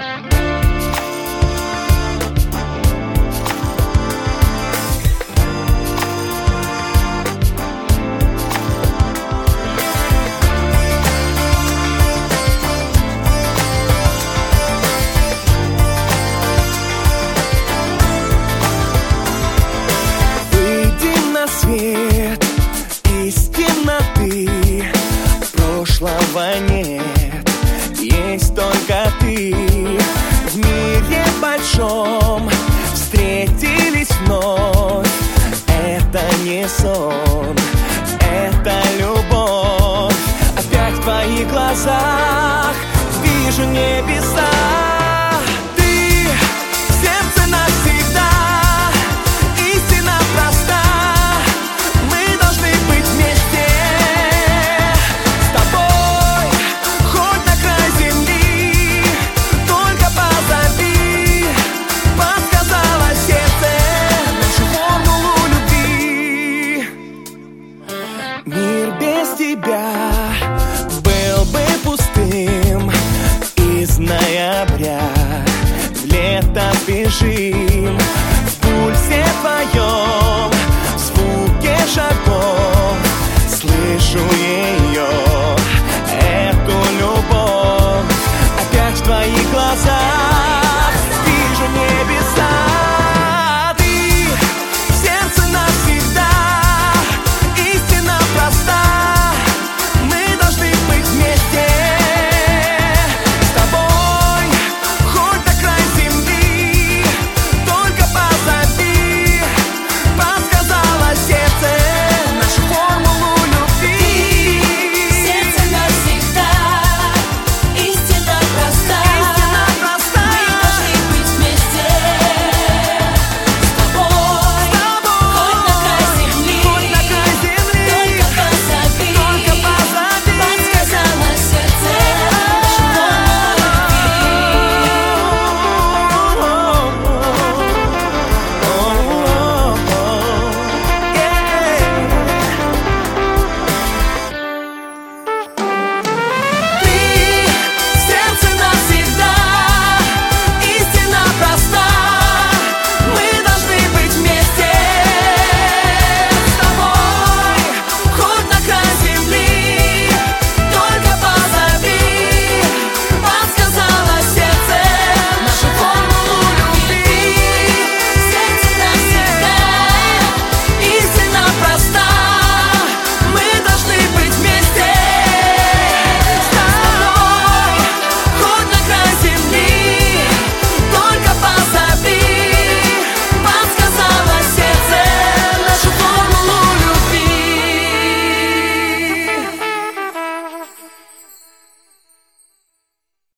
Свет из темноты, прошлого нет, есть только ты. В мире большом встретились вновь. Это не сон, это любовь. Опять в твоих глазах вижу небеса. Ты в сердце навсегда, истина проста. Мир без тебя был бы пустым. Из ноября в лето бежим. В пульсе твоем, в звуке шагов слышу ее, эту любовь. Опять в твоих глазах